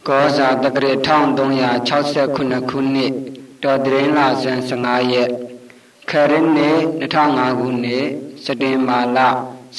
ကောဇာတက္ကရာ1369ခုနှစ်တော်တရင်လဇန်15ရက်ခရစ်နှစ်2005ခုနှစ်စက်တင်ဘာလ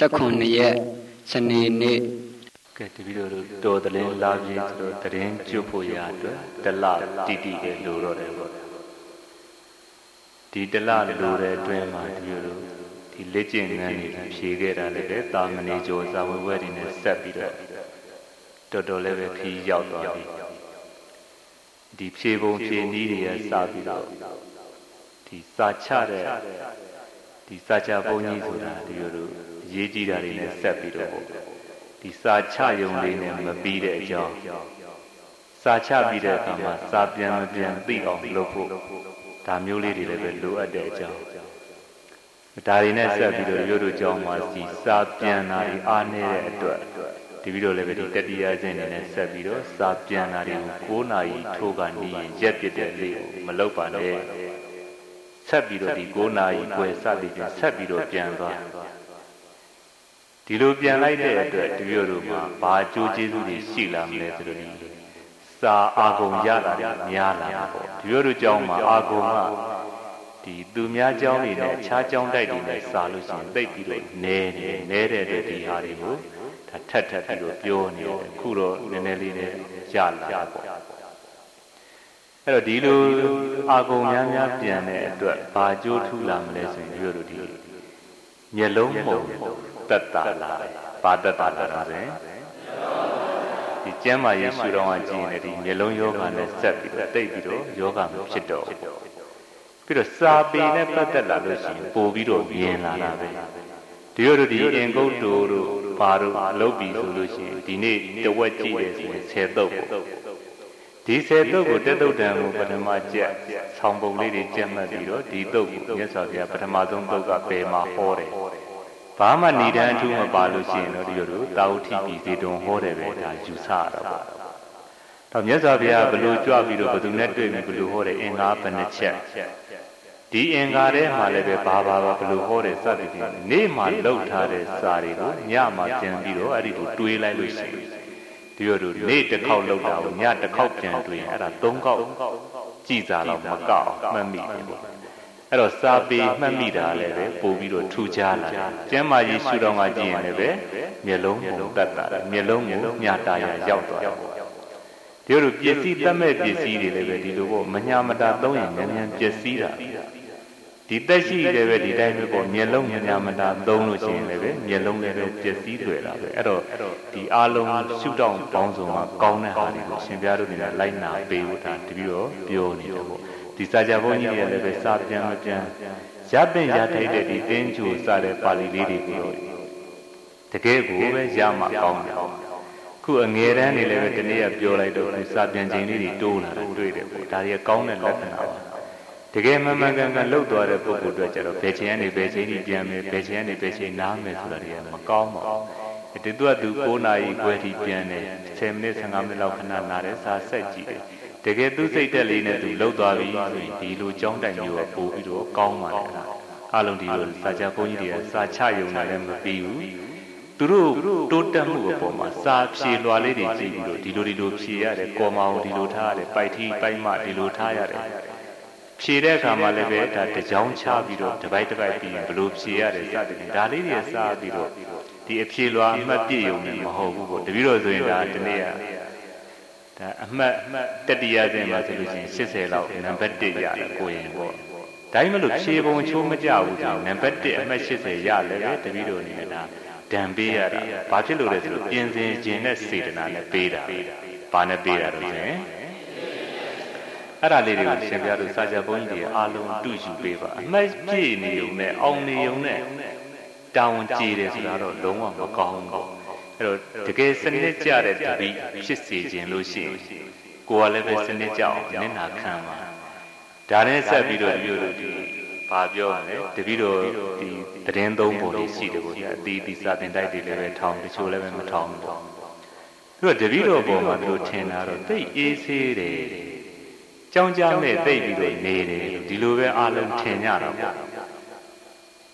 19ရက်စနေနေ့ကဲတပည့်တော်တရင်လာပြီဆိုတော့တရင်ကျွတ်ဖို့ရအတွက်တလတိတိကလိုတော့တယ်ပေါ့ဒီတလလိုတဲ့အတွင်းမှာတပည့်တော်ဒီလက်ကျင့်ငန်းတွေဖြေခဲ့တာလည်းတာမဏေကျော်ဇာဝဝဲတွေနဲ့ဆက်ပြီးတော့တော်တော်လည်းပဲခီးရောက်သွားပြီဒီဖြေပုံဖြေနည်းတွေကစပြီးတော့ဒီစာချတဲ့ဒီစာချဘုန်းကြီးဆိုတာဒီလိုရေးကြည့်တာတွေနဲ့ဆက်ပြီးတော့ဒီစာချယုံလေးနဲ့မပြီးတဲ့အကြောင်းစာချပြီးတဲ့အခါမှာစာပြန်မပြန်သိအောင်လုပ်ဖို့ဒါမျိုးလေးတွေလည်းပဲလိုအပ်တဲ့အကြောင်းဒါတွေနဲ့ဆက်ပြီးတော့ရို့ရို့ကြောင်းမှာစီစာပြန်တာတွေအားနေတဲ့အတွက်ဒီပြီးတော့လည်းပဲဒီတတိယဆင့်နေနဲ့ဆက်ပြီးတော့စာပြန်တာတွေကို9နာရီထိုးကနေရင်ရက်ပြတဲ့လေးကိုမလုပ်ပါနဲ့ဆက်ပြီးတော့ဒီ9နာရီပွဲစသည်ဖြင့်ဆက်ပြီးတော့ပြန်သွားဒီလိုပြန်လိုက်တဲ့အတွက်ဒီပြီးတော့မှာဘာအကျိုးကျေးဇူးတွေရှိလာမလဲဆိုတော့ဒီစာအာဂုံရတာများလာတာပေါ့ဒီပြီးတော့ကြောင်းမှာအာဂုံကဒီသူများเจ้าတွေနဲ့အခြားเจ้าတိုက်တွေနဲ့စာလို့ရှိရင်သိပြီးတော့နေတဲ့အတွက်ဒီဟာတွေကိုဒါထပ်ပြီးတော့ပြောနေတယ်အခုတော့နည်းနည်းလေးနဲ့ရလာပေါ့အဲ့တော့ဒီလိုအာဂုံများပြန်တဲ့အတွက်ဘာကြိုးထူလာမလဲဆိုရင်တို့ဒီမျက်လုံးမှုံတက်တာလာတယ်ဘာတက်တာလာတယ်ဒီကျမ်းမာရေးရှုတော်ကကြည့်နေဒီမျက်လုံးယောဂနဲ့ဆက်ပြီးတော့တိတ်ပြီးတော့ယောဂမဖြစ်တော့ပြီးတော့စာပေနဲ့ပတ်သက်လာလို့ရှိရင်ပို့ပြီးတော့မြင်လာတာပဲဒီလိုဒီအင်္ဂုတ္တောတို့ဘာတို့လုပ်ပြီးဆိုလို့ရှိရင်ဒီနေ့တဝက်ကြည့်တယ်ဆိုရင်10သုတ်ပေါ့ဒီ10သုတ်ကိုတက်သုတ်တံကိုပထမကျက်ဆောင်းပုံလေးတွေကျက်မှတ်ပြီးတော့ဒီသုတ်ကိုမြတ်စွာဘုရားပထမဆုံးသုတ်ကဘယ်မှာဟောတယ်ဘာမှဏိဒံအထူးမပါလို့ရှိရင်တော့ဒီလိုတာဝတိပြည်စေတုံဟောတယ်ပဲဒါယူဆရတာပေါ့တော့မြတ်စွာဘုရားဘလို့ကြွပြီးတော့ဘသူနဲ့တွေ့ပြီးဘလို့ဟောတယ်အင်္ဂါဘယ်နှချက်ဒီအင်္ဂါထဲမှာလည်းပဲဘာဘလို့ဟောတယ်စသည်ဖြင့်နေ့မှာလောက်ထားတဲ့စာတွေကိုညမှာပြန်ပြီးတော့အဲ့ဒီကိုတွေးလိုက်လို့ရှိရင်ဒီလိုနေ့တစ်ခေါက်လောက်တာကိုညတစ်ခေါက်ပြန်တွေးရင်အဲ့ဒါ3ခေါက်ကြည်စားတော့မကောက်မှတ်မိတယ်ပေါ့အဲ့တော့စာပေမှတ်မိတာလည်းပဲပို့ပြီးတော့ထူခြားလာတယ်ကျမ်းမာရေးရှုတော်ကကြည့်ရင်လည်းပဲမျက်လုံးကိုတတ်တာမျက်လုံးကိုညတာရရောက်သွားတယ်ဒီလိုပစ္စည်းတတ်မဲ့ပစ္စည်းတွေလည်းပဲဒီလိုပေါ့မညာမတာသုံးရင်မြန်ပျက်စီးတာဒီတက်ရှိတယ်ပဲဒီတိုင်းပဲပေါ့မျက်လုံးညာမတာသုံးလို့ရှိရင်လည်းပဲမျက်လုံးလည်းပဲပျက်စီးတွေ့တာပဲအဲ့တော့ဒီအားလုံးရှုတောင်းပေါင်းစုံမှာကောင်းတဲ့ဟာတွေကိုရှင်ပြတို့နေတာလိုက်နာပေးဖို့ဒါတပြီးတော့ပြောနေတယ်ပေါ့ဒီစာကြဘုန်းကြီးတွေလည်းပဲစာပြန်မပြန်ရပင်ရထိုက်တဲ့ဒီတင်းချိုစတဲ့ပါဠိလေးတွေကိုတကယ်ကိုပဲရမှကောင်းတယ်ခုအငယ်တန်းနေလည်းပဲဒီနေ့ကပြောလိုက်တော့စာပြန်ချိန်လေးတွေတိုးလာတာတွေ့တယ်ပေါ့ဒါတွေကကောင်းတဲ့လက္ခဏာပါတကယ်မှန်ကန်လှုပ်သွားတဲ့ပုဂ္ဂိုလ်တွေကျတော့ဘယ်ချိန်ကနေဘယ်ချိန်ကြီးပြန်မယ်ဘယ်ချိန်ကနေဘယ်ချိန်နားမယ်ဆိုတာတွေကမကောင်းပါဘူးဒီသူကသူ9နာရီခွဲထိပြန်တယ်10မိနစ်15မိနစ်လောက်ခဏနားတယ်စာဆက်ကြည့်တယ်တကယ်သူစိတ်တက်လေးနဲ့သူလှုပ်သွားပြီဆိုရင်ဒီလိုကြောင်းတိုင်မျိုးကပို့ပြီးတော့ကောင်းပါတယ်အားလုံးဒီလိုစာချဘုန်းကြီးတွေကစာချယုံတာလည်းမပြီးဘူးသူတို့တိုးတက်မှုအပေါ်မှာစာဖြေလွှာလေးတွေကြည့်ပြီးတော့ဒီလိုဖြေရတယ်ကော်မာအောင်ဒီလိုထားရတယ်ပိုက်ထီပိုက်မဒီလိုထားရတယ်ဖြေတဲ့အခါမှာလည်းပဲဒါတကြောင်ချပြီးတော့တစ်ပိုက်ပြီးရင်ဘလို့ဖြေရတယ်စသဖြင့်ဒါလေးတွေစားပြီးတော့ဒီအဖြေလွှာအမှတ်ပြည့်ုံနဲ့မဟုတ်ဘူးပေါ့တပည့်တော်ဆိုရင်ဒါဒီနေ့ကဒါအမှတ်တတိယဆင့်မှာဆိုလို့ရှိရင်80လောက်နံပါတ်1ရတယ်ကိုရင်ပေါ့ဒါမှမဟုတ်ဖြေပုံချိုးမကြဘူးဒီနံပါတ်1အမှတ်80ရလည်းပဲတပည့်တော်အနေနဲ့ဒါဒံပေးရတာဘာဖြစ်လို့လဲဆိုတော့ပြင်ဆင်ခြင်းနဲ့စေတနာနဲ့ပေးတာဘာနဲ့ပေးတာတော့ဆိုရင်အဲ့ဒါလေးတွေကိုရှင်ပြတို့စာကြဘုန်းကြီးတွေအားလုံးတူယူပေးပါအမှတ်ပြည့်နေုံနဲ့အောင်နေုံနဲ့တာဝန်ကျေတယ်ဆိုတာတော့လုံးဝမကောင်းဘူးအဲ့တော့တကယ်စနစ်ကျတဲ့တပိဖြစ်စေခြင်းလို့ရှိရင်ကိုယ်ကလည်းပဲစနစ်ကျအောင်မျက်နှာခံပါဒါနဲ့ဆက်ပြီးတော့ဒီလိုဒီဘာပြောရလဲတပိတော့ဒီသတင်းသုံးပုံလေးရှိတယ်ကိုအတီးတီစာတင်တိုက်တွေလည်းပဲထောင်းတချို့လည်းပဲမထောင်းဘူးပေါ့သူကတပိတော့ပုံမှာသူတို့ထင်တာတော့သိအေးဆေးတယ်ကြောင်းကြမဲ့သိပြီးတော့နေတယ်ဒီလိုပဲအားလုံးထင်ကြတာပေါ့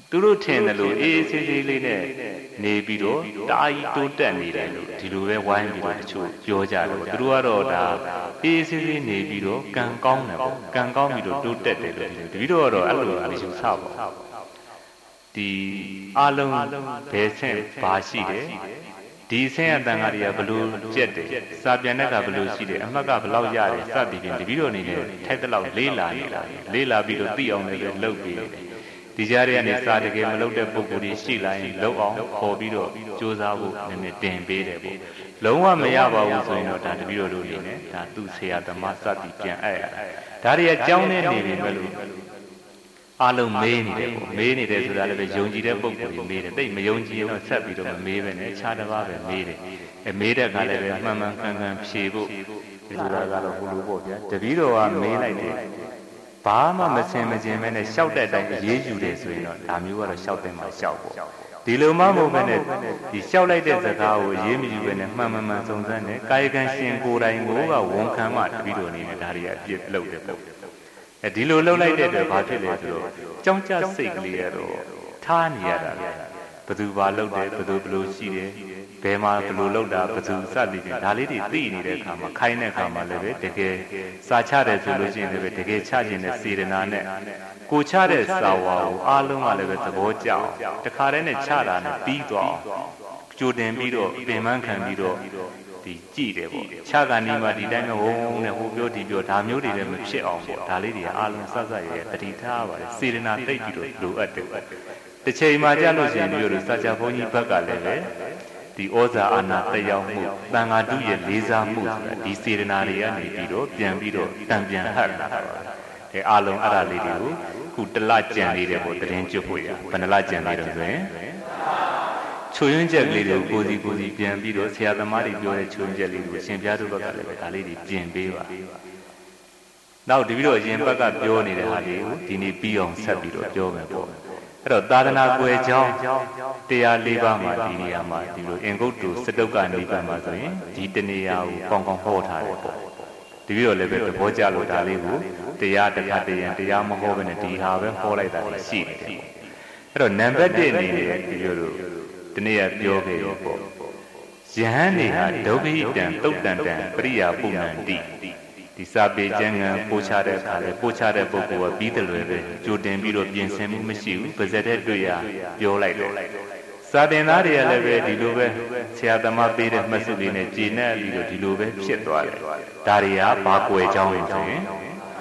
သူတို့ထင်တယ်လို့အေးဆေးဆေးလေးနဲ့နေပြီးတော့တာကြီးတိုးတက်နေတယ်လို့ဒီလိုပဲဝိုင်းပြီးတော့တချို့ပြောကြတယ်ပေါ့သူတို့ကတော့ဒါအေးဆေးဆေးနေပြီးတော့ကံကောင်းတယ်ပေါ့ကံကောင်းပြီးတော့တိုးတက်တယ်လို့တပည့်တော်ကတော့အဲ့လိုမယူဆပါဘူးဒီအလုံးဘယ်ဆင့်ဘာရှိတယ်ဒီဆင်းရဲတန်ခါတွေကဘလို့ကျက်တယ်စာပြန်တဲ့ကဘလို့ရှိတယ်အမှတ်ကဘလောက်ရတယ်စသည်ဖြင့်တပည့်တော်အနေနဲ့ထိုက်တဲ့လောက်လေးလာနေတာလေးလာပြီးတော့သိအောင်လည်းလုပ်ပြီးဒီကြားထဲကနေစာတကယ်မလုပ်တဲ့ပုံကိုယ်ကြီးရှိလာရင်လုပ်အောင်ခေါ်ပြီးတော့စူးစမ်းဖို့နည်းနည်းတင်ပေးတယ်ပေါ့လုံးဝမရပါဘူးဆိုရင်တော့ဒါတပည့်တော်တို့နေနဲ့ဒါသူ့ဆရာသမားစသည်ပြန်အဲ့ရဒါတွေအကြောင်းနဲ့နေပြီမလို့အလုံးမေးနေတယ်ပေါ့မေးနေတယ်ဆိုတာလည်းပဲယုံကြည်တဲ့ပုံကိုယ်ကြီးမေးတယ်တိတ်မယုံကြည်ရင်တော့ဆက်ပြီးတော့မမေးပဲနဲ့ခြားတစ်ပါးပဲမေးတယ်မေးတဲ့အခါလည်းပဲမှန်မှန်ကန်ကန်ဖြေဖို့ဒီဆိုတာကတော့ဘုလိုပေါ့ဗျာတပည့်တော်ကမေးလိုက်တယ်ဘာမှမစင်မကျင်ပဲနဲ့ရှောက်တဲ့အတိုင်းအေးယူတယ်ဆိုရင်တော့ဒါမျိုးကတော့ရှောက်တဲ့မှာရှောက်ပေါ့ဒီလိုမှမဟုတ်ပဲနဲ့ဒီရှောက်လိုက်တဲ့စကားကိုအေးမယူပဲနဲ့မှန်မှန်စုံစမ်းတယ်ကာယကံရှင်ကိုယ်တိုင်ကိုကဝန်ခံမှတပည့်တော်အနေနဲ့ဒါတွေအပြစ်လုပ်တယ်ပေါ့ဒီလိုလှုပ်လိုက်တဲ့အတွက်ဘာဖြစ်လဲဆိုတော့ကြောင်းကြစိတ်ကလေးရတော့ထားနေရတာပဲဘသူဘာလှုပ်တယ်ဘသူဘလို့ရှိတယ်ဘယ်မှာဘလို့လှုပ်တာဘသူစသည်ဖြင့်ဒါလေးတွေသိနေတဲ့အခါမှာခိုင်းတဲ့အခါမှာလည်းပဲတကယ်စာချတယ်ဆိုလို့ရှိရင်လည်းပဲတကယ်ချခြင်းနဲ့စေတနာနဲ့ကိုချတဲ့စာဝါကိုအားလုံးကလည်းပဲသဘောကျအောင်တခါတည်းနဲ့ချတာနဲ့ပြီးသွားအောင်ကြိုတင်ပြီးတော့ပင်ပန်းခံပြီးတော့ဒီကြည့်တယ်ပေါ့ခြားကန်ဒီမှာဒီတိုင်းမျိုးဝုန်းနဲ့ဟိုပြောဒီပြောဒါမျိုးတွေလည်းမဖြစ်အောင်ပေါ့ဒါလေးတွေအားလုံးဆက်ဆက်ရဲတတိထားပါတယ်စေရနာသိပ်ပြီးတော့လိုအပ်တယ်တစ်ချိန်မှကြလို့ရှိရင်မျိုးတို့စာချဘုန်းကြီးဘက်ကလည်းပဲဒီဩဇာအာဏာတက်ရောက်မှုတန်ဃာတုရဲ့လေးစားမှုဆိုတာဒီစေရနာတွေကနေပြီးတော့ပြန်ပြီးတော့တံပြန်ဟတ်လာတာပါဒီအားလုံးအဲ့ဒါလေးတွေကိုခုတလကြံနေတယ်ပေါ့တရင်ကျွတ်ဖို့ရဘယ်နှလကြံနေတယ်ဆိုရင်ချွေရင်းချက်ကလေးတွေကိုကိုစီပြန်ပြီးတော့ဆရာသမားတွေပြောတဲ့ချွေရင်းချက်လေးကိုရှင်ပြတို့ဘက်ကလည်းဒါလေးတွေပြင်ပေးပါနောက်တပည့်တော်ရင်ဘက်ကပြောနေတဲ့ဟာလေးကိုဒီနေ့ပြီးအောင်ဆက်ပြီးတော့ပြောမယ်ပေါ့အဲ့တော့သာသနာကွယ်ကြောင်းတရား၄ပါးမှာဒီနေရာမှာဒီလိုအင်္ဂုတ္တုစတုတ်ကနိဗ္ဗာန်မှာဆိုရင်ဒီတနေရာကိုကောင်းကောင်းဟောထားတယ်ပေါ့တပည့်တော်လည်းပဲသဘောကျလို့ဒါလေးကိုတရားတစ်ခါတည်းရင်တရားမဟောဘဲနဲ့ဒီဟာပဲဟောလိုက်တာရှိတယ်ပေါ့အဲ့တော့နံပါတ်1အနေနဲ့တပည့်တော်ဒီနေ့ပြောခဲ့ရပေါ့ယဟန်နေဟာဒုက္ခိတံတုတ်တန်တံပရိယာပုဏ္ဏတိဒီစာပေကျမ်းဂန်ပို့ချတဲ့အခါလေပို့ချတဲ့ပုဂ္ဂိုလ်ကပြီးတယ်လွယ်ပဲကြိုတင်ပြီးတော့ပြင်ဆင်မှုမရှိဘူးပါဇက်တဲ့တွေ့ရပြောလိုက်တယ်စာသင်သားတွေကလည်းပဲဒီလိုပဲဆရာသမားပေးတဲ့မှတ်စုလေးနဲ့ကြည်နဲ့ပြီးတော့ဒီလိုပဲဖြစ်သွားတယ်ဒါတွေကဘာကွယ်ကြောင်းလဲဆိုရင်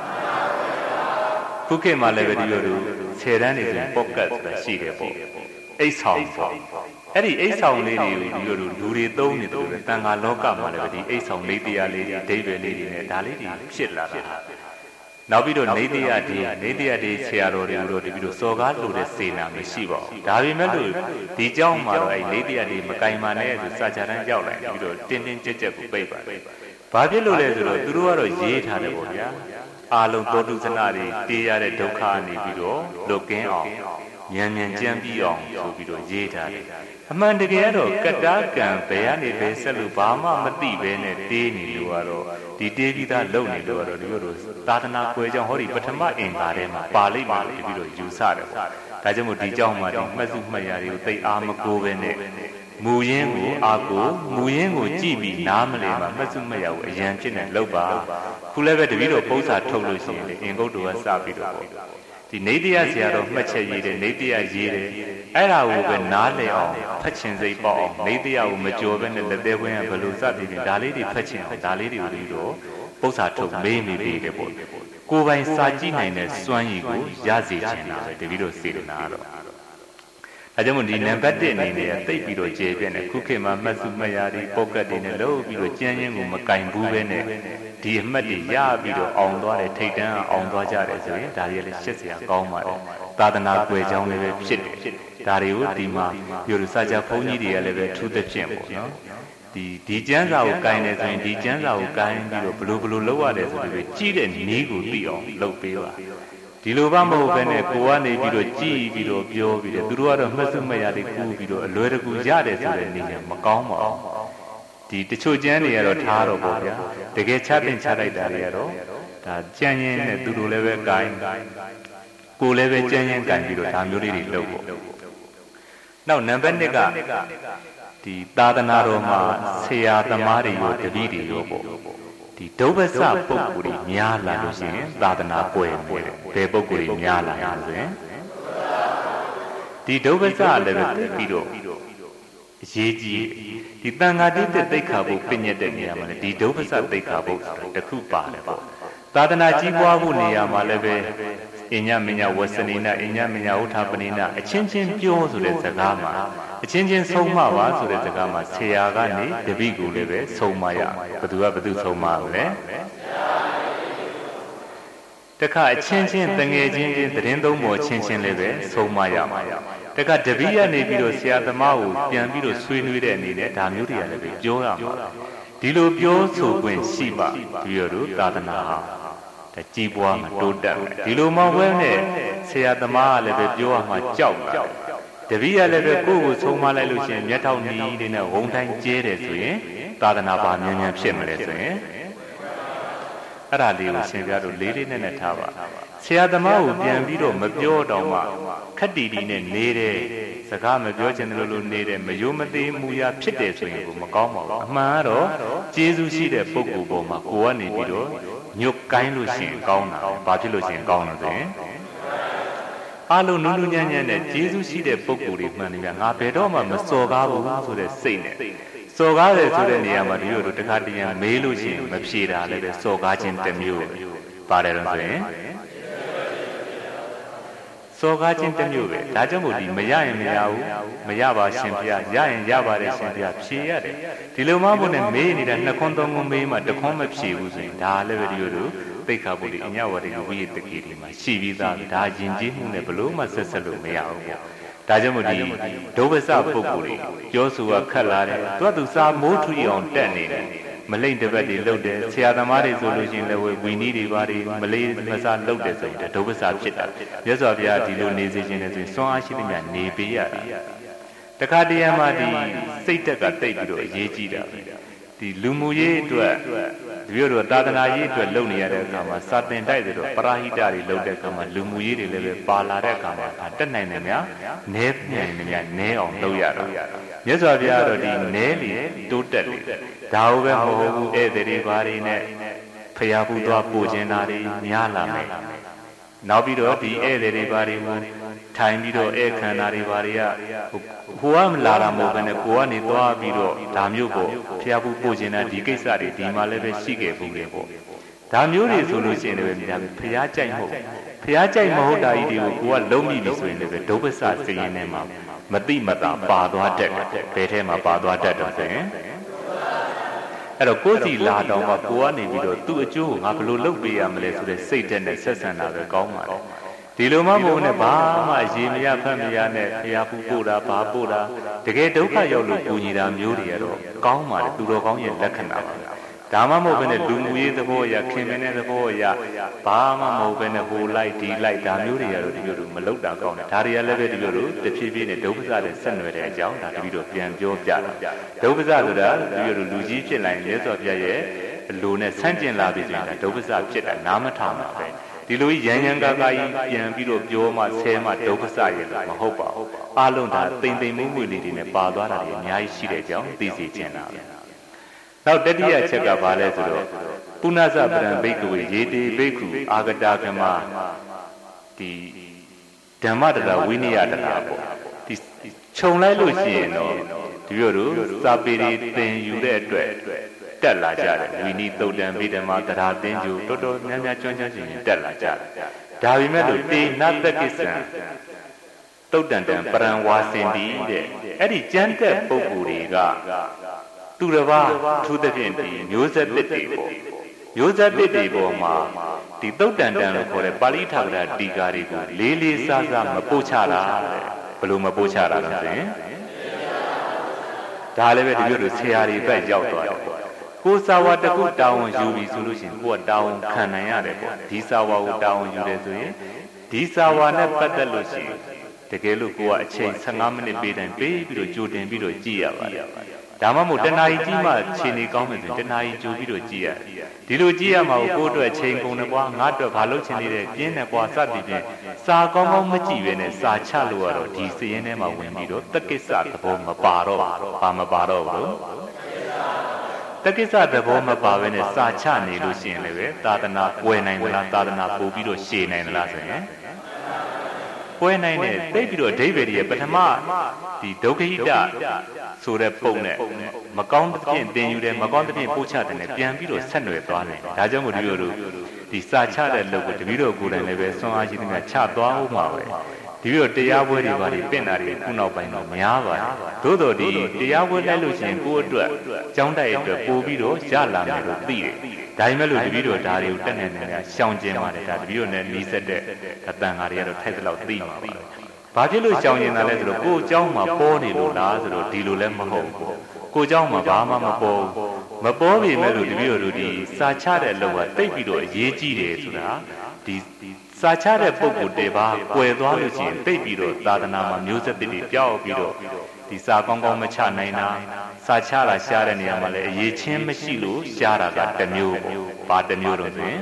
ခုခေတ်မှာလည်းပဲဒီလို10တန်းနေဆိုရင်ပေါ့ကတ်ဆိုတာရှိတယ်ပေါ့အိတ်ဆောင်ပေါ့အဲ့ဒီအိတ်ဆောင်လေးတွေကိုဒီလိုလူတွေသုံးနေတယ်တန်ခါလောကမှာလည်းဒီအိတ်ဆောင်လေးတရားလေးတွေအဓိပ္ပာယ်လေးတွေနဲ့ဒါလေးတွေဖြစ်လာတာနောက်ပြီးတော့နေတရားဒီဆရာတော်တွေတို့ဒီပြီးတော့စော်ကားလို့တဲ့စေနာမရှိပါဘူးဒါပေမဲ့လို့ဒီเจ้าမှာတော့အဲ့နေတရားဒီမကင်မာနဲ့ဆိုစာချတန်းရောက်လိုက်ပြီးတော့တင်းကြက်ကိုပိတ်ပါတယ်ဘာဖြစ်လို့လဲဆိုတော့သူတို့ကတော့ရေးထားတယ်ပေါ့ဗျာအာလုံးတောတုဇနာတွေတေးရတဲ့ဒုက္ခနေပြီးတော့လွတ်ကင်းအောင်မြန်ကြမ်းပြီးအောင်ဆိုပြီးတော့ရေးထားတယ်အမှန်တကယ်တော့ကတ္တာကံဘယ်ကနေပဲဆက်လို့ဘာမှမသိပဲနဲ့တေးနေလို့ကတော့ဒီတေးပြီးသားလုံနေလို့ကတော့ဒီလိုသာသနာကွယ်ကြောင့်ဟောဒီပထမအင်္ဂါထဲမှာပါလိမ့်မယ်လို့ပြီးတော့ယူဆတယ်ပေါ့ဒါကြောင့်မို့ဒီเจ้าမှာဒီမှတ်စုမှတ်ရာတွေကိုသိအားမကိုပဲနဲ့မူရင်းကိုအာကိုမူရင်းကိုကြည့်ပြီးနားမလည်မှာမှတ်စုမှတ်ရာကိုအရန်ဖြစ်နေလောက်ပါခုလည်းပဲတပည့်တော်ပု္ပ္ပာထုတ်လို့ရှိရင်လေအင်္ဂုတ္တဝစပြီးတော့ပေါ့ဒီနေတရားဆရာတော်မှတ်ချက်ရေးတယ်နေတရားရေးတယ်အဲ့ဒါကိုပဲနားလည်အောင်ဖတ်ချင်စိတ်ပေါ့အောင်နေတရားကိုမကြော်ပဲနဲ့လက်သေးဝင်းကဘယ်လိုစသည်ဖြင့်ဒါလေးတွေဖတ်ချင်အောင်ဒါလေးတွေကိုပြီးတော့ပု္ပ္ပာထုတ်မေးပြီးတယ်ပေါ့ကိုယ်ပိုင်စာကြည့်နိုင်တဲ့စွမ်းရည်ကိုရစေချင်တာပဲတပည့်တော်စေတနာတော့အဲကြောင့်မို့ဒီနံပါတ်1အနေနဲ့တိတ်ပြီးတော့ကျေပြည့်နေခုခေတ်မှာမှတ်စုမှတ်ရာတွေပုတ်ကတ်တွေနဲ့လို့ပြီးတော့ကျန်းချင်းကိုမကင်ဘူးပဲနဲ့ဒီအမှတ်တွေရပြီးတော့အောင်သွားတယ်ထိတ်တန်းအောင်သွားကြတယ်ဆိုရင်ဒါတွေလည်းရှက်စရာကောင်းပါတယ်သာသနာကွယ်ကြောင်းလည်းပဲဖြစ်တယ်ဒါတွေကိုဒီမှာပြောလို့စာကြဘုန်းကြီးတွေကလည်းပဲထူးသဖြင့်ပေါ့နော်ဒီကျမ်းစာကိုကိုင်းတယ်ဆိုရင်ဒီကျမ်းစာကိုကိုင်းပြီးတော့ဘလို့လုပ်ရတယ်ဆိုပြီးကြည့်တဲ့နည်းကိုသိအောင်လုပ်ပေးပါဒီလိုမှမဟုတ်ဘဲနဲ့ကိုကနေပြီးတော့ကြည်ပြီးတော့ပြောပြီးတယ်သူတို့ကတော့မှတ်စုမှတ်ရတွေကူးပြီးတော့အလွယ်တကူရတယ်ဆိုတဲ့နေရာမကောင်းပါဘူးဒီတချို့ကျမ်းတွေကတော့ထားတော့ပေါ့ဗျာတကယ်ချတင်ချလိုက်တာတွေကတော့ဒါကြံ့ရင်နဲ့သူတို့လည်းပဲကိုင်းကိုလည်းပဲကြမ်းရင်ကန်ပြီးတော့ဒါမျိုးလေးတွေလုပ်ဖို့နောက်နံပါတ်1ကဒီသာသနာတော်မှာဆရာသမားတွေရောတပည့်တွေရောပေါ့ဒီဒုဗ္ဗစပုဂ္ဂိုလ်တွေများလာလို့ရှိရင်သာသနာကွယ်နေတယ်ဘယ်ပုဂ္ဂိုလ်တွေများလာရဆိုရင်ဒီဒုဗ္ဗစလည်းပဲပြီးတော့အရေးကြီးဒီတန်ဃာတိတက်သိက္ခာပုပညတ်တဲ့နေရာမှာလည်းဒီဒုဗ္ဗစသိက္ခာပုဆိုတာတစ်ခုပါတယ်ပေါ့သာသနာကြီးပွားဖို့နေရာမှာလည်းပဲအညမညာဝဆနိနာအညမညာဥထာပနိနာအချင်းချင်းပြောဆိုတဲ့စကားမှာအချင်းချင်းဆုံးမပါဆိုတဲ့စကားမှာဆရာကနေတပည့်ကိုလည်းပဲဆုံးမရဘသူကဘသူဆုံးမလဲတခါအချင်းချင်းတငယ်ချင်းချင်းသတင်းသုံးပေါ်ချင်းချင်းလည်းပဲဆုံးမရမှာတခါတပည့်ရနေပြီးတော့ဆရာသမားကိုပြန်ပြီးတော့ဆွေးနွေးတဲ့အနေနဲ့ဒါမျိုးတွေကလည်းပဲပြောရမှာဒီလိုပြောဆိုခွင့်ရှိပါပြီးတော့သာသနာကြီးပွားမှာတိုးတက်မယ်ဒီလိုမဟုတ်ဘဲနဲ့ဆရာသမားကလည်းပဲပြောရမှာကြောက်တယ်တပည့်ကလည်းပဲကိုယ့်ကိုဆုံးမလိုက်လို့ရှိရင်မျက်ထောက်နီးတွေနဲ့ဝုံတိုင်းကျဲတယ်ဆိုရင်သာသနာပါမြန်မြန်ဖြစ်မလဲဆိုရင်အဲ့ဒါလေးကိုရှင်ပြတို့လေးလေးနဲ့ထားပါဆရာသမားကိုပြန်ပြီးတော့မပြောတော့မှခက်တီတီနဲ့နေတယ်စကားမပြောချင်တယ်လို့နေတယ်မယိုမသေးမူရဖြစ်တယ်ဆိုရင်ကိုမကောင်းပါဘူးအမှန်ကတော့ကျေးဇူးရှိတဲ့ပုဂ္ဂိုလ်ပေါ်မှာကိုကနေပြီးတော့ညွတ်ကိုင်းလို့ရှိရင်ကောင်းတာဘာဖြစ်လို့ရှိရင်ကောင်းလို့ဆိုရင်အလုံးနုနုညံ့ညံ့နဲ့ကျေးဇူးရှိတဲ့ပုဂ္ဂိုလ်တွေမှန်တယ်ဗျာငါဘယ်တော့မှမစော်ကားဘူးဆိုတဲ့စိတ်နဲ့စော်ကားတယ်ဆိုတဲ့နေရာမှာဒီလိုတို့တခါတရံမေးလို့ရှိရင်မဖြေတာလည်းပဲစော်ကားခြင်းတစ်မျိုးပါတယ်တော့ဆိုရင်စော်ကားခြင်းတစ်မျိုးပဲဒါကြောင့်မို့ဒီမရရင်မရဘူးမရပါရှင်ဖျားရရင်ရပါတယ်ရှင်ဖျားဖြေရတယ်ဒီလိုမှမဟုတ်နဲ့မေးနေတာ2ခွန်း3ခွန်းမေးမှ1ခွန်းမဖြေဘူးဆိုရင်ဒါလည်းပဲဒီလိုတို့သိက္ခာပုဒ်ဒီအညဝတ္တိဝိယတကေဒီမှာရှိပြီးသားဒါယဉ်ကျေးမှုနဲ့ဘလို့မှဆက်ဆက်လို့မရဘူးပေါ့ဒါကြောင့်မို့ဒီဒုဗ္ဗစပုဂ္ဂိုလ်တွေပြောဆိုတာခက်လာတယ်သူကစာမိုးထူအောင်တက်နေတယ်မလိမ့်တပတ်တွေလှုပ်တယ်ဆရာသမားတွေဆိုလို့ရှိရင်လည်းဝီနီးတွေပါတွေမလေးမစားလှုပ်တယ်ဆိုရင်ဒုဗ္ဗစဖြစ်တာမြတ်စွာဘုရားဒီလိုနေစေခြင်းနဲ့ဆိုရင်စွမ်းအားရှိသမျှနေပေးရတာတခါတရံမှာဒီစိတ်တက်ကတိတ်ပြီးတော့အရေးကြီးတာပဲဒီလူမှုရေးအတွက်ဒီလိုတော့သာသနာရေးအတွက်လုပ်နေရတဲ့အခါမှာစာသင်တိုက်တွေတော့ပရာဟိတတွေလုပ်တဲ့အခါမှာလူမှုရေးတွေလည်းပဲပါလာတဲ့အခါမှာတက်နိုင်တယ်များနဲနိုင်တယ်များနဲအောင်လုပ်ရတာမြတ်စွာဘုရားတော့ဒီနဲလေတိုးတက်လေဒါဟုတ်ပဲမဟုတ်ဘူးဧည့်သည်တွေဘာတွေနဲ့ဖျားဖူးသွားပို့ခြင်းတာတွေများလာမယ်နောက်ပြီးတော့ဒီဧည့်သည်တွေဘာတွေမှာထိုင်ပြီးတော့ဧခန္ဓာတွေဘာတွေကဟိုကမလာတာမဟုတ်ဘဲနဲ့ကိုကနေသွားပြီးတော့ဒါမျိုးပေါ့ဖျားဖူးပို့ခြင်းတာဒီကိစ္စတွေဒီမှာလည်းပဲရှိခဲ့ဘူးလေပေါ့ဒါမျိုးတွေဆိုလို့ရှိရင်လည်းများဖျားကြိုက်မဟုတ်ဖျားကြိုက်မဟုတ်တာကြီးတွေကိုကိုကလုံးမိပြီဆိုရင်လည်းဒုဗ္ဗစစရင်ထဲမှာမတိမတာပါသွားတတ်တယ်ဘယ်ထဲမှာပါသွားတတ်တော့ဆိုရင်အဲ့တော့ကိုယ်စီလာတော့မှကိုကနေပြီးတော့သူ့အကျိုးကိုငါဘယ်လိုလုပ်ပေးရမလဲဆိုတဲ့စိတ်ဓာတ်နဲ့ဆက်ဆံတာပဲကောင်းပါတယ်ဒီလိုမှမဟုတ်နဲ့ဘာမှအရေးမရဖတ်မရနဲ့ဖျားဖူးပို့တာဘာပို့တာတကယ်ဒုက္ခရောက်လို့ပူညီတာမျိုးတွေကတော့ကောင်းပါတယ်သူတော်ကောင်းရဲ့လက္ခဏာပါဒါမှမဟုတ်ဘဲနဲ့လူမှုရေးသဘောအရခင်မင်းတဲ့သဘောအရဘာမှမဟုတ်ဘဲနဲ့ဟိုလိုက်ဒီလိုက်ဒါမျိုးတွေကတော့ဒီလိုလိုမလုပ်တာကောင်းတယ်ဒါတွေကလည်းပဲဒီလိုလိုတဖြည်းဖြည်းနဲ့ဒုဗ္ဗစတဲ့ဆက်နွယ်တဲ့အကြောင်းဒါတပြီးတော့ပြန်ပြောပြတာဒုဗ္ဗစဆိုတာဒီလိုလူကြီးဖြစ်လာရင်မြတ်စွာဘုရားရဲ့အလိုနဲ့ဆန့်ကျင်လာပြီဆိုရင်ဒါဒုဗ္ဗစဖြစ်တာနားမထောင်တာပဲဒီလိုရန်ရန်ကာကာကြီးပြန်ပြီးတော့ပြောမှဆဲမှဒုက္ခစရဲ့မဟုတ်ပါဘူးအလုံးဒါတိမ်တိမ်မွေ့မွေ့လေးတွေနဲ့ပါသွားတာတွေအများကြီးရှိတဲ့အကြောင်းသိစေချင်တာပဲနောက်တတိယချက်ကဘာလဲဆိုတော့ပုဏ္ဏစပရံဘိက္ခဝေယေတိဘိက္ခုအာဂတာကမဒီဓမ္မတရာဝိနည်းတရာပေါ့ဒီခြုံလိုက်လို့ရှိရင်တော့ဒီလိုတို့စာပေတွေသင်ယူတဲ့အတွက်တက်လာကြတယ်ဝိနည်းသုတ်တံဗိဓမ္မာတရာသင်္ကြူတော်တော်များများကျွမ်းကျင်ချင်းတက်လာကြတယ်ဒါပေမဲ့လို့တေနတကိစ္စံသုတ်တံတံပရံဝါစင်တိတဲ့အဲ့ဒီကျမ်းတက်ပုဂ္ဂိုလ်တွေကသူတစ်ပါးထူးသဖြင့်ဒီမျိုးဆက်တစ်တွေပေါ့မျိုးဆက်တစ်တွေပေါ်မှာဒီသုတ်တန်တန်လို့ခေါ်တဲ့ပါဠိထာဂရတီကာတွေကိုလေးလေးစားစားမပို့ချတာဘယ်လိုမပို့ချတာလဲဆိုရင်ဒါလည်းပဲဒီလိုဆရာတွေဘက်ရောက်သွားတယ်ကိုစာဝါတခုတာဝန်ယူပြီဆိုလို့ရှိရင်ကိုကတာဝန်ခံနိုင်ရတယ်ပေါ့ဒီစာဝါကိုတာဝန်ယူတယ်ဆိုရင်ဒီစာဝါနဲ့ပတ်သက်လို့ရှိရင်တကယ်လို့ကိုကအချိန်15မိနစ်ပေးတိုင်းပေးပြီးတော့ကြိုတင်ပြီးတော့ကြည့်ရပါတယ်ဒါမှမဟုတ်တဏှာကြီးမှခြေနေကောင်းမယ်ဆိုတဏှာကြီးကြိုပြီးတော့ကြည့်ရဒီလိုကြည့်ရမှာကိုယ့်အတွက်ချိန်ကုန်တယ်ကွာငါအတွက်ဘာလို့ချင်နေတယ်ပြင်းတယ်ကွာစသည်ဖြင့်စာကောင်းကောင်းမကြည့်ပဲနဲ့စာချလို့ရတော့ဒီစည်ရင်းထဲမှာဝင်ပြီးတော့တက္ကိစ္စသဘောမပါတော့ဘာမပါတော့ဘူးတက္ကိစ္စသဘောမပါပဲနဲ့စာချနေလို့ရှိရင်လည်းပဲသာသနာကွယ်နိုင်မလားသာသနာပို့ပြီးတော့ရှည်နိုင်မလားဆိုရင်ကွယ်နိုင်တဲ့သိပြီးတော့အဓိပ္ပာယ်ကြီးပထမဒီဒုက္ခိတဆိုတဲ့ပုံနဲ့မကောင်းတဲ့ဖြင့်သင်ယူတယ်မကောင်းတဲ့ဖြင့်ပို့ချတယ်နဲ့ပြန်ပြီးတော့ဆက်နွယ်သွားတယ်ဒါကြောင့်မို့ဒီလိုဒီစာချတဲ့လုပ်ကိုတပည့်တော်ကိုယ်တိုင်လည်းပဲဆွမ်းအားရှိသမျှချသွားဦးမှာပဲဒီလိုတရားပွဲတွေပါပြီးပင့်တာတွေခုနောက်ပိုင်းတော့များပါတယ်သို့တော်ဒီတရားပွဲလိုက်လို့ရှိရင်ကိုယ့်အတွက်ကြောင်းတိုက်အတွက်ပို့ပြီးတော့ရလာမယ်လို့သိတယ်ဒါပေမဲ့လို့တပည့်တော်ဒါတွေကိုတက်နေနေရှောင်ကျင်ပါတယ်ဒါတပည့်တော်နဲ့နှီးစက်တဲ့အတန်ဃာတွေကတော့ထိုက်သလောက်သိမှာပါဘာဖြစ်လို့ရှောင်ကျင်တာလဲဆိုတော့ကိုယ်เจ้าမှာပေါ်နေလို့လားဆိုတော့ဒီလိုလည်းမဟုတ်ဘူးကိုယ်เจ้าမှာဘာမှမပေါ်မပေါ်ပြီမဲ့လို့တပည့်တော်တို့ဒီစာချတဲ့အလုပ်ကတိတ်ပြီးတော့အရေးကြီးတယ်ဆိုတာဒီစာချတဲ့ပုဂ္ဂိုလ်တွေပါကွယ်သွားလို့ရှိရင်တိတ်ပြီးတော့သာသနာမှာမျိုးဆက်တွေပြောက်ပြီးတော့ဒီစာကောင်းကောင်းမချနိုင်တာစာချတာရှားတဲ့နေရာမှာလည်းအရေးချင်းမရှိလို့ရှားတာကတစ်မျိုးဘာတစ်မျိုးတော့ဆိုရင်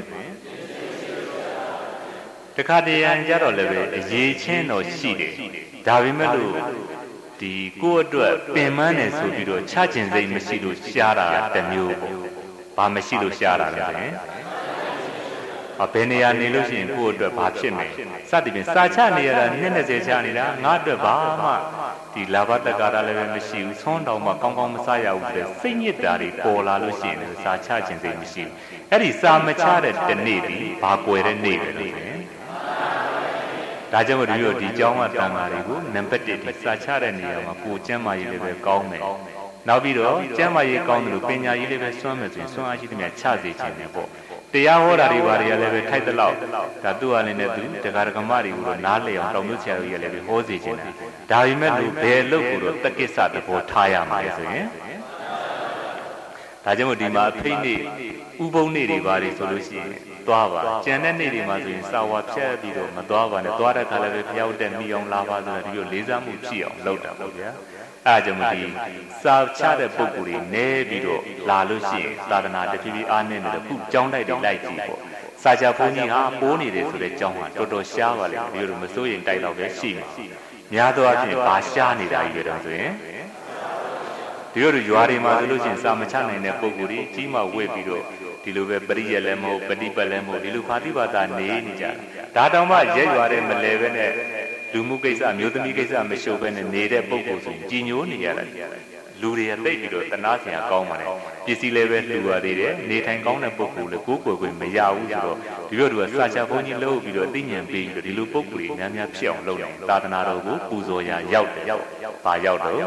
တခါတရံကြတော့လည်းပဲအရေးချင်းတော့ရှိတယ်ဒါပေမဲ့လို့ဒီကိုယ့်အတွက်ပင်ပန်းနေဆိုပြီးတော့ချကျင်စိတ်မရှိလို့ရှားတာတစ်မျိုးဘာမရှိလို့ရှားတာလဲဆိုရင်ဘယ်နေရာနေလို့ရှိရင်ကိုယ့်အတွက်ဘာဖြစ်မယ်စသဖြင့်စာချနေရတာ20ချနေတာငါအတွက်ဘာမှဒီလာဘတက္ကာရလည်းပဲမရှိဘူးသွန်းတော်မှကောင်းကောင်းမစားရဘူးတဲ့စိတ်ညစ်တာတွေပေါ်လာလို့ရှိရင်စာချခြင်းစိတ်မရှိဘူးအဲ့ဒီစာမချတဲ့တနေ့ဒီဘာကွယ်တဲ့နေ့ပဲလို့ဆိုရင်ဒါကြောင့်မို့ဒီเจ้าကတန်ဃာတွေကိုနံပါတ်1ဒီစာချတဲ့နေရာမှာကိုကျမ်းမာရေးလည်းပဲကောင်းမယ်နောက်ပြီးတော့ကျမ်းမာရေးကောင်းတယ်လို့ပညာရေးလည်းပဲစွမ်းမယ်ဆိုရင်စွမ်းအားရှိသမျှချစေခြင်းနဲ့ပေါ့တရားဟောတာတွေဘာတွေကလည်းပဲထိုက်တဲ့လောက်ဒါသူ့အလည်းနဲ့သူတရားဓမ္မတွေကိုတော့နားလည်အောင်တောင်းလို့ဆရာကြီးကလည်းပဲဟောစေခြင်းတယ်ဒါပေမဲ့လူဘယ်လို့ကိုတော့တက္ကိစ္စသဘောထားရမှာလဲဆိုရင်ဒါကြောင့်မို့ဒီမှာအဖိတ်နေ့ဥပုံနေ့တွေဘာတွေဆိုလို့ရှိရင်သွားပါကျန်တဲ့နေ့တွေမှာဆိုရင်စာဝါဖြတ်ပြီးတော့မသွားပါနဲ့သွားတဲ့ခါလည်းပဲဖျောက်တဲ့မိအောင်လာပါဆိုတာဒီလိုလေးစားမှုဖြစ်အောင်လုပ်တာပေါ့ဗျာအဲကြောင့်မို့ဒီစာချတဲ့ပုဂ္ဂိုလ်တွေနဲပြီးတော့လာလို့ရှိရင်သာသနာတဖြည်းဖြည်းအားနေတယ်ခုကြောင်းတိုက်တွေလိုက်ကြည့်ပေါ့စာချဘုန်းကြီးဟာပိုးနေတယ်ဆိုတဲ့ကြောင်းဟာတော်တော်ရှားပါလေဒီလိုမစိုးရင်တိုက်တော့ပဲရှိမှာများသောအားဖြင့်ဘာရှားနေတာကြီးပဲတော့ဆိုရင်ဒီလိုရွာတွေမှာဆိုလို့ရှိရင်စာမချနိုင်တဲ့ပုဂ္ဂိုလ်တွေကြီးမှဝှက်ပြီးတော့ဒီလိုပဲပရိယလည်းမဟုတ်ပฏิပတ်လည်းမဟုတ်ဒီလိုဖာတိပါဒနေနေကြဒါတောင်မှရက်ရွာတဲ့မလဲပဲနဲ့လူမှုကိစ္စမျိုးသမီးကိစ္စမရှုပ်ပဲနဲ့နေတဲ့ပုဂ္ဂိုလ်ဆိုရင်ကြည်ညိုနေရတာလူတွေကသိပြီးတော့တနာစရာကောင်းပါတယ်ပစ္စည်းလည်းပဲလှူရသေးတယ်နေထိုင်ကောင်းတဲ့ပုဂ္ဂိုလ်လည်းကိုယ်ကိုယ်ကိုမရဘူးဆိုတော့ဒီလိုတို့ကစာချဘုန်းကြီးလို့ပြီးတော့သိဉာဏ်ပေးပြီးတော့ဒီလိုပုဂ္ဂိုလ်တွေများများဖြစ်အောင်လုပ်တယ်သာသနာတော်ကိုပူဇော်ရာရောက်တယ်ဘာရောက်တော့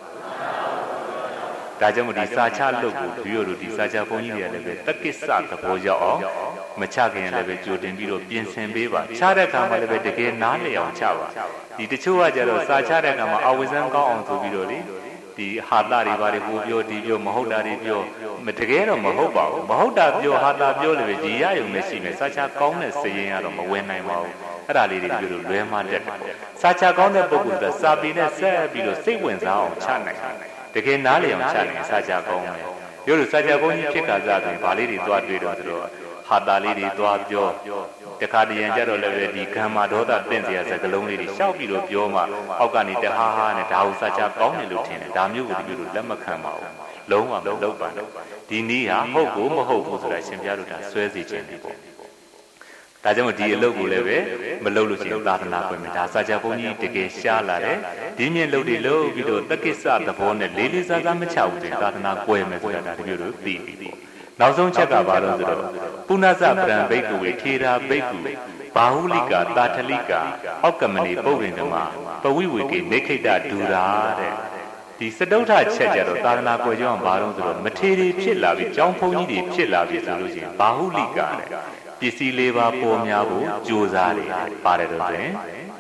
ဒါကြောင့်မို့ဒီစာချလုပ်ကိုဒီလိုတို့ဒီစာချဘုန်းကြီးတွေကလည်းပဲတက္ကိစ္စသဘောရောက်အောင်မချခင်လည်းပဲကြိုတင်ပြီးတော့ပြင်ဆင်ပေးပါချတဲ့အခါမှာလည်းပဲတကယ်နားလည်အောင်ချပါဒီတချို့ကကြတော့စာချတဲ့အခါမှာအဝိဇ္ဇံကောင်းအောင်ဆိုပြီးတော့လေဒီဟာတာတွေဘာတွေဟိုပြောဒီပြောမဟုတ်တာတွေပြောတကယ်တော့မဟုတ်ပါဘူးမဟုတ်တာပြောဟာတာပြောလည်းပဲရည်ရယုံနဲ့ရှိမယ်စာချကောင်းတဲ့စရင်ကတော့မဝင်နိုင်ပါဘူးအဲ့ဒါလေးတွေပြောလို့လွဲမှားတတ်တယ်စာချကောင်းတဲ့ပုဂ္ဂိုလ်ကစာပေနဲ့ဆက်ပြီးတော့စိတ်ဝင်စားအောင်ချနိုင်တယ်တကယ်နားလည်အောင်ချနိုင်စာချကောင်းတယ်ပြောလို့စာချဘုန်းကြီးဖြစ်ခါစားဆိုရင်ဘာလေးတွေသွားတွေ့တော့ဆိုတော့ဟာတာလေးတွေသွားပြောတခါတရံကြတော့လည်းပဲဒီကမ္မာဒေါသတင့်စရာစကလုံးလေးတွေရှောက်ပြီးတော့ပြောမှအောက်ကနေတဟားဟားနဲ့ဒါဟုစာချကောင်းတယ်လို့ထင်တယ်ဒါမျိုးကိုဒီလိုလက်မခံပါဘူးလုံးဝမလုပ်ပါနဲ့ဒီနည်းဟာဟုတ်ကိုမဟုတ်ဘူးဆိုတာရှင်ပြတို့ဒါဆွဲစီခြင်းတယ်ပေါ့ဒါကြောင့်ဒီအလုပ်ကိုလည်းပဲမလုပ်လို့ရှိရင်သာသနာ့ပွဲမှာဒါစာချဘုန်းကြီးတကယ်ရှားလာတယ်ဒီမြင့်လုပ်တွေလုပ်ပြီးတော့တက္ကိစ္စသဘောနဲ့လေးလေးစားစားမချဘူးတဲ့သာသနာ့ပွဲမယ်ဆိုတာဒါတမျိုးတို့သိပြီပေါ့နောက်ဆုံးချက်ကဘာလို့ဆိုတော့ပုဏ္ဏစပရံဘိက္ခုဝေထေရာဘိက္ခုဘာဟုလိကာတာထလိကာအောက်ကမဏိပုဗ္ဗင်ဓမ္မပဝိဝေကေနေခိတ္တဒူရာတဲ့ဒီစတုထချက်ကြတော့သာသနာ့ပွဲကြောင်းဘာလို့ဆိုတော့မထေရီဖြစ်လာပြီကျောင်းဘုန်းကြီးတွေဖြစ်လာပြီဆိုလို့ရှိရင်ဘာဟုလိကာတဲ့ပစ္စည်းလေးပါပေါ်များဖို့ကြိုးစားတယ်ပါတယ်တော့ဆိုရင်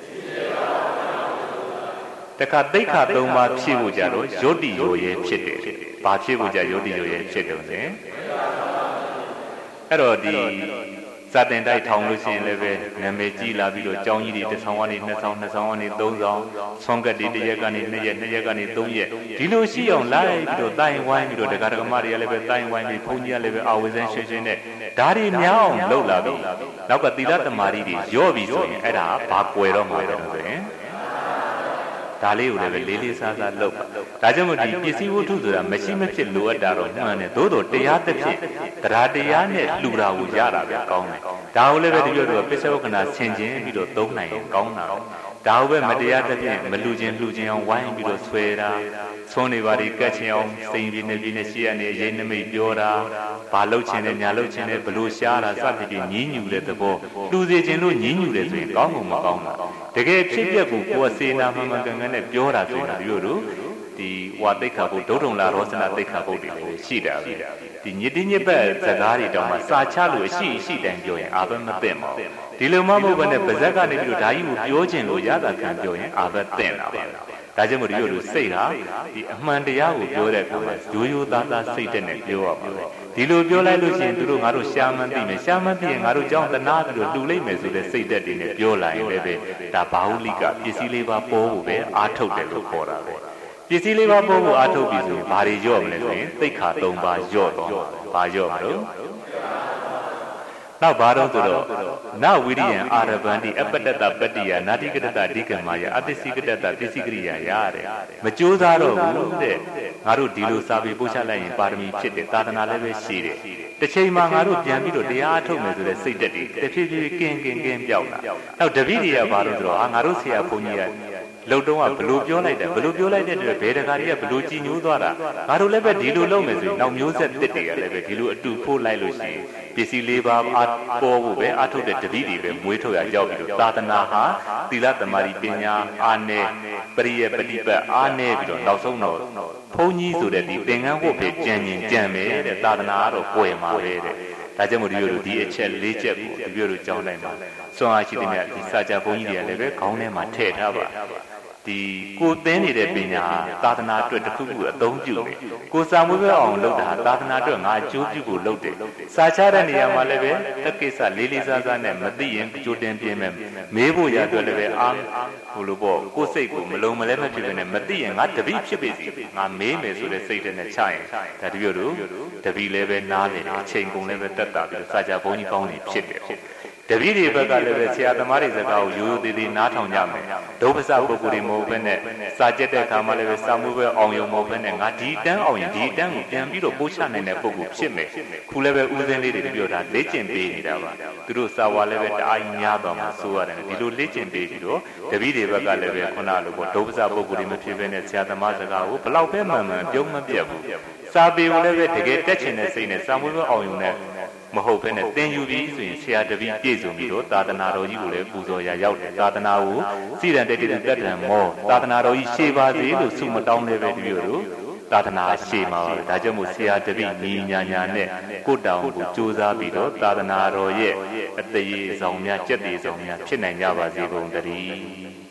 တခါသိက္ခာ၃ပါးဖြည့်ဖို့ကြတော့ယောတိယောရဲဖြစ်တယ်ဘာဖြည့်ဖို့ကြယောတိယောရဲဖြစ်တယ်ဆိုရင်အဲ့တော့ဒီစာတင်တိုက်ထောင်လို့ရှိရင်လည်းပဲနာမည်ကြီးလာပြီးတော့ကြောင်းကြီးတွေတစ်ဆောင်ကနေနှစ်ဆောင်နှစ်ဆောင်ကနေသုံးဆောင်ဆွမ်းကတ်တွေတစ်ရက်ကနေနှစ်ရက်နှစ်ရက်ကနေသုံးရက်ဒီလိုရှိအောင်လိုက်ပြီးတော့တိုင်ဝိုင်းပြီးတော့ဒကာဒကမတွေကလည်းပဲတိုင်ဝိုင်းပြီးဘုန်းကြီးကလည်းပဲအာဝေစန်းရှင်းရှင်းနဲ့ဓာရီများအောင်လှုပ်လာပြီးနောက်ကသီလသမာဓိတွေရော့ပြီးဆိုရင်အဲ့ဒါဘာကွယ်တော့မှာလဲဆိုရင်ဒါလေးကိုလည်းပဲလေးလေးစားစားလုပ်ပါဒါကြောင့်မို့ဒီပစ္စည်းဝတ္ထုဆိုတာမရှိမဖြစ်လိုအပ်တာတော့မှန်တယ်သို့တော်တရားတစ်ဖြစ်တရားတရားနဲ့လှူတာကိုရတာပဲကောင်းတယ်ဒါကိုလည်းပဲဒီလိုတော့ပစ္စဝကနာဆင်ခြင်ပြီးတော့သုံးနိုင်ရင်ကောင်းတာဒါကိုပဲမတရားတစ်ဖြစ်မလှူခြင်းလှူခြင်းအောင်ဝိုင်းပြီးတော့ဆွဲတာသွန်းနေပါဒီကတ်ချင်အောင်စိန်ပြင်းနေပြင်းနေရှေ့ကနေအရင်နမိတ်ပြောတာဘာလှုပ်ခြင်းနဲ့ညာလှုပ်ခြင်းနဲ့ဘလို့ရှားတာစသဖြင့်ညင်းညူတဲ့သဘောလှူစေခြင်းလို့ညင်းညူတယ်ဆိုရင်ကောင်းမှာမကောင်းတာတကယ်ဖြစ်ပျက်ကိုကိုယ်စေနာမှန်မှန်ကန်ကန်နဲ့ပြောတာဆိုတာတို့ဒီဝါတိတ်ခါဘုဒ္ဓုံလာရောစနာတိတ်ခါဘုဒ္ဓတွေလည်းရှိတာပဲဒီညစ်တိညစ်ပတ်စကားတွေတောင်မှစာချလို့အရှိတိုင်းပြောရင်အာဘမသိမှာဒီလိုမှမဟုတ်ဘဲနဲ့ပါဇက်ကနေပြီးတော့ဓာကြီးကိုပြောခြင်းလို့ရတာခံပြောရင်အာဘသိတာပါဒါကြောင့်မို့ဒီလိုစိတ်ဟာဒီအမှန်တရားကိုပြောတဲ့အခါမှာရိုးရိုးသားသားစိတ်တဲ့နဲ့ပြောရမှာပဲဒီလိုပြောလိုက်လို့ရှိရင်တို့ငါတို့ရှားမှန်းသိမယ်ရှားမှန်းသိရင်ငါတို့ကြောင်းတနာပြီးတော့လှူလိုက်မယ်ဆိုတဲ့စိတ်သက်တွေနဲ့ပြောလာရင်လည်းပဲဒါဘာဟုလိကပစ္စည်းလေးပါပေါ်ဖို့ပဲအားထုတ်တယ်လို့ခေါ်တာပဲပစ္စည်းလေးပါပေါ်ဖို့အားထုတ်ပြီးဆိုဘာတွေရော့မလဲဆိုရင်သိက္ခာ၃ပါးရော့တော့ဘာရော့မလို့နောက်ဘာတော့ဆိုတော့နဝိရိယံအာရဗန္တိအပတ္တတပတ္တိယနာတိကတတဒိကမယအပစ္စည်းကတတပစ္စည်းကရိယာရတယ်မကြိုးစားတော့ဘူးတဲ့ငါတို့ဒီလိုစာပေပို့ချလိုက်ရင်ပါရမီဖြစ်တယ်သာသနာလည်းပဲရှိတယ်တစ်ချိန်မှာငါတို့ပြန်ပြီးတော့တရားအထုတ်မယ်ဆိုတဲ့စိတ်တက်တွေတဖြည်းဖြည်းကင်းပြောက်လာနောက်တပည့်တွေကဘာလို့ဆိုတော့ငါတို့ဆရာဘုန်းကြီးကလုံတုံးကဘလို့ပြောလိုက်တယ်ဘလို့ပြောလိုက်တဲ့အတွက်ဘယ်တကာတွေကဘလို့ကြည်ညိုးသွားတာငါတို့လည်းပဲဒီလိုလုပ်မယ်ဆိုရင်နောက်မျိုးဆက်တစ်တွေကလည်းပဲဒီလိုအတူဖိုးလိုက်လို့ရှိရင်ပစ္စည်းလေးပါပေါ်ဖို့ပဲအထုတ်တဲ့တပည့်တွေပဲမွေးထုတ်ရရောက်ပြီးတော့သာသနာဟာသီလသမာဓိပညာအာနယ်ပရိယပฏิပတ်အာနယ်ပြီးတော့နောက်ဆုံးတော့ဘုန်းကြီးဆိုတဲ့ဒီသင်္ကန်းဝတ်ပဲကြံမယ်တဲ့သာသနာကတော့ကိုယ်မှာပဲတဲ့ဒါကြောင့်မို့ဒီအချက်၄ချက်ကိုဒီလိုလိုကြောင်းလိုက်မှာစွမ်းအားရှိတဲ့မြတ်ဒီစာကြဘုန်းကြီးတွေကလည်းပဲခေါင်းထဲမှာထည့်ထားပါဒီကိုသင်နေတဲ့ပညာသာသနာအတွက်တစ်ခုခုအသုံးပြုတယ်ကိုစာမွေးပဲအောင်လုပ်တာသာသနာအတွက်ငါအကျိုးပြုဖို့လုပ်တယ်စာချတဲ့နေရာမှာလည်းပဲတကိစ္စလေးလေးစားစားနဲ့မသိရင်ကြိုတင်ပြင်းမယ်မေးဖို့ရအတွက်လည်းပဲအားဟိုလိုပေါ့ကိုစိတ်ကိုမလုံးမလဲမဖြစ်ဘဲနဲ့မသိရင်ငါတပည့်ဖြစ်ပြီစီငါမေးမယ်ဆိုတဲ့စိတ်နဲ့ချရင်ဒါတပြည့်တို့တပည့်လည်းပဲနားတယ်အချိန်ကုန်လည်းပဲတက်တာပြီးစာချဘုန်းကြီးကောင်းနေဖြစ်တယ်တပည့်တွေဘက်ကလည်းပဲဆရာသမားတွေစကားကိုရိုးရိုးသေးသေးနားထောင်ကြမယ်ဒုပ္ပစပုဂ္ဂိုလ်တွေမဟုတ်ဘဲနဲ့စာကျက်တဲ့အခါမှာလည်းပဲစာမှုပဲအောင်ရုံမဟုတ်ဘဲနဲ့ငါဒီတန်းအောင်ရင်ဒီတန်းကိုပြန်ပြီးတော့ပို့ချနိုင်တဲ့ပုဂ္ဂိုလ်ဖြစ်မယ်ခုလည်းပဲဥစဉ်လေးတွေပြောတာလေ့ကျင့်ပေးနေတာပါသူတို့စာဝါလည်းပဲတအားကြီးများသွားမှာဆိုရတယ်ဒီလိုလေ့ကျင့်ပေးပြီးတော့တပည့်တွေဘက်ကလည်းပဲခုနလိုပေါ့ဒုပ္ပစပုဂ္ဂိုလ်တွေမဖြစ်ဘဲနဲ့ဆရာသမားစကားကိုဘလောက်ပဲမှန်ပြုံးမပြတ်ဘူးစာပေကိုလည်းပဲတကယ်တက်ချင်တဲ့စိတ်နဲ့စာမှုပဲအောင်ရုံနဲ့မဟုတ်ဘဲနဲ့သင်ယူပြီးဆိုရင်ဆရာတပည့်ပြည့်စုံပြီးတော့သာသနာတော်ကြီးကိုလည်းပူဇော်ရရောက်တယ်သာသနာကိုစိရန်တက်တက်တက်တံမောသာသနာတော်ကြီးရှေးပါစေလို့ဆုမတောင်းလည်းပဲတပည့်တို့သာသနာရှေးမှာဒါကြောင့်မို့ဆရာတပည့်ညီညာနဲ့ကိုတောင်ကိုကြိုးစားပြီးတော့သာသနာတော်ရဲ့အသေးဆောင်များကြက်သေးဆောင်များဖြစ်နိုင်ကြပါစေကုန်တည်း